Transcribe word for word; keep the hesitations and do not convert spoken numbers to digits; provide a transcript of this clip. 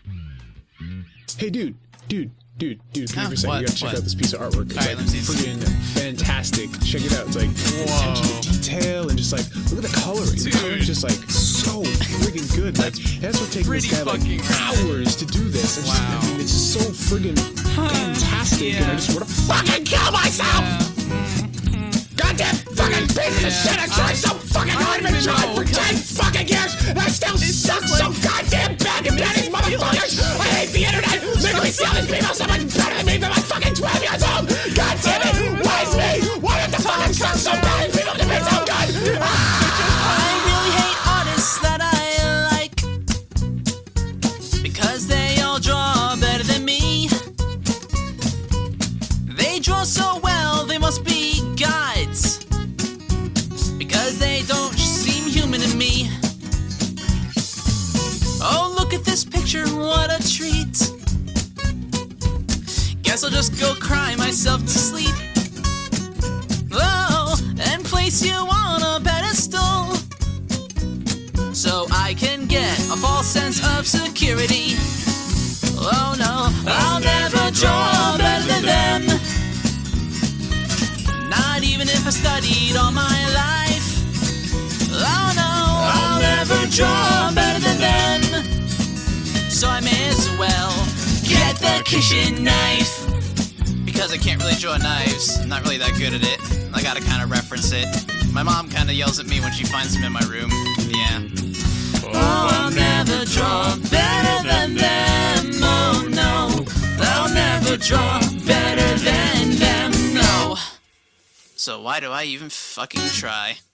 Hey, dude, dude, dude, dude, come Huh? here for a second. What? You gotta check What? out this piece of artwork. It's All right, like let me see. friggin' fantastic. Check it out. It's like Whoa. attention to detail and just like look at the coloring. The Dude. coloring's just like so friggin' good. Like that's what taking this pretty guy like fucking rad. hours to do this. It's just, Wow. I mean, it's just so friggin' fantastic, and I Yeah. just want to fucking kill myself. Goddamn fucking piece of shit! I tried so fucking hard. I've been even trying know. for ten fucking years, and I still suck just so like- goddamn bad. You bloody motherfuckers! I hate the internet. Make me see all these people so much better than me. They're like fucking twelve years old. God damn it! Why is me? Why does the fucking suck so bad? These people to be so good. Ah! I really hate artists that I like because they all draw better than me. They draw so well, they must be gods because they don't seem human to me. Oh, look at this picture, what a treat. Guess I'll just go cry myself to sleep. Oh, and place you on a pedestal so I can get a false sense of security. Oh no, I'll never draw better than them. Not even if I studied all my life. Oh no, I'll never draw better than them. So I may as well get the kitchen knife. Because I can't really draw knives. I'm not really that good at it. I gotta kind of reference it. My mom kind of yells at me when she finds them in my room. Yeah. Oh, I'll never draw better than them. Oh no, I'll never draw better than them. No. So why do I even fucking try?